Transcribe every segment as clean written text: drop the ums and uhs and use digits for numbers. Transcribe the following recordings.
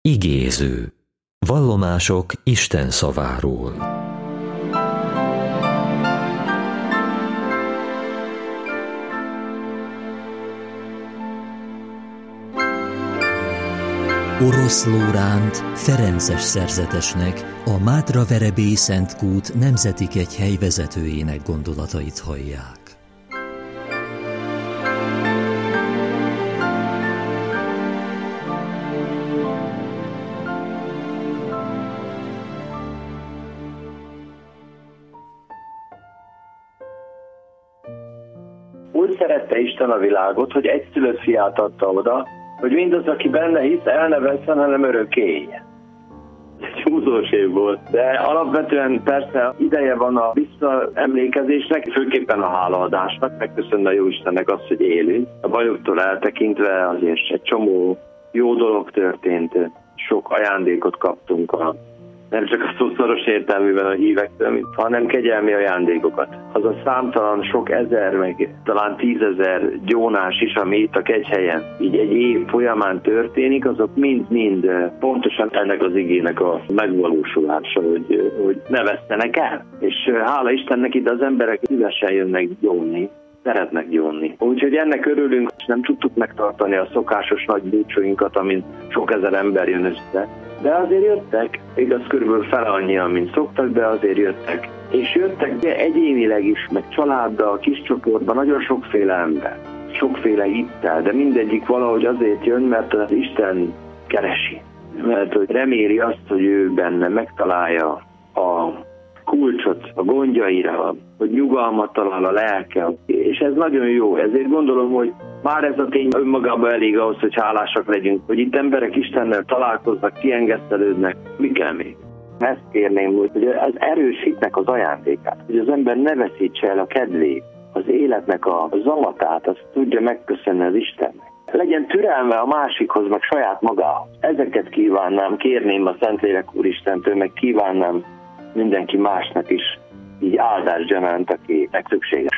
Igéző. Vallomások Isten szaváról. Orosz Lóránt ferences szerzetesnek, a Mátraverebély Szent Kút Nemzeti Kegyhely vezetőjének gondolatait hallják. Úgy szerette Isten a világot, hogy egyszülött fiát adta oda, hogy mindaz, aki benne hisz, el ne vesszen, hanem örökké éljen. Egy húzós év volt, de alapvetően persze ideje van a visszaemlékezésnek, főképpen a hálaadásnak, megköszönni a Jóistennek azt, hogy élünk. A bajoktól eltekintve azért egy csomó jó dolog történt, sok ajándékot kaptunk nem csak a szószoros értelműben a hívektől, hanem kegyelmi ajándékokat. Az a számtalan sok ezer, meg talán 10 000 gyónás is, ami itt a Kegyhelyen így egy év folyamán történik, azok mind-mind pontosan ennek az igének a megvalósulása, hogy ne vesztenek el. És hála Istennek itt az emberek szívesen jönnek gyónni, szeretnek gyónni. Úgyhogy ennek örülünk, és nem tudtuk megtartani a szokásos nagy búcsúinkat, amint sok ezer ember jön össze. De azért jöttek, igaz körülbelül fele annyian, mint szoktak, de azért jöttek. És jöttek egyénileg is, meg családdal, kis csoportban, nagyon sokféle ember, sokféle hittel, de mindegyik valahogy azért jön, mert az Isten keresi. Mert hogy reméli azt, hogy ő benne megtalálja a kulcsot a gondjaira, hogy nyugalmat talál a lelke. És ez nagyon jó. Ezért gondolom, hogy már ez a tény önmagában elég ahhoz, hogy hálásak legyünk, hogy itt emberek Istennel találkoznak, kiengesztelődnek. Mi kell még? Ezt kérném, hogy az erős hitnek az ajándékát, hogy az ember ne veszítse el a kedvét, az életnek a zamatát, azt tudja megköszönni az Istennek. Legyen türelme a másikhoz, meg saját magához. Ezeket kívánnám, kérném a Szentlélek Úristentől, meg kívánnám mindenki másnak is így áldás gyanánt, akinek szükséges.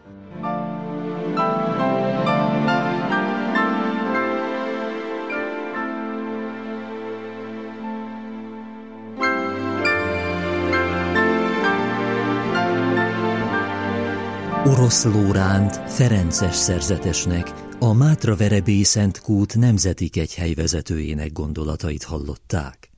Orosz Lóránt ferences szerzetesnek, a Mátraverebély Szent Kút Nemzeti Kegyhely vezetőjének gondolatait hallották.